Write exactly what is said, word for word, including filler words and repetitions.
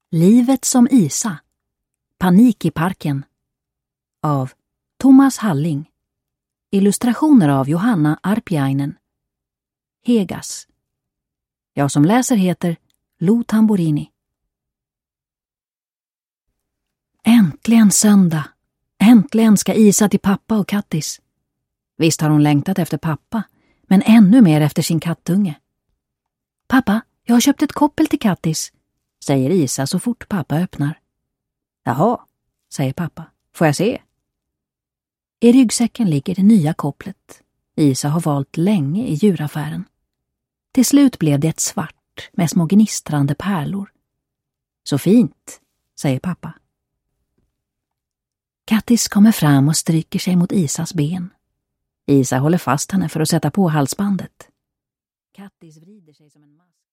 Livet som Isa. Panik i parken. Av Thomas Halling. Illustrationer av Johanna Arpiainen. Hegas. Jag som läser heter Lo Tamborini. Äntligen söndag. Äntligen ska Isa till pappa och Kattis. Visst har hon längtat efter pappa, men ännu mer efter sin kattunge. Pappa, jag har köpt ett koppel till Kattis, säger Isa så fort pappa öppnar. Jaha, säger pappa. Får jag se? I ryggsäcken ligger det nya kopplet. Isa har valt länge i djuraffären. Till slut blev det ett svart med små gnistrande pärlor. Så fint, säger pappa. Kattis kommer fram och stryker sig mot Isas ben. Isa håller fast henne för att sätta på halsbandet. Kattis vrider sig som en mask.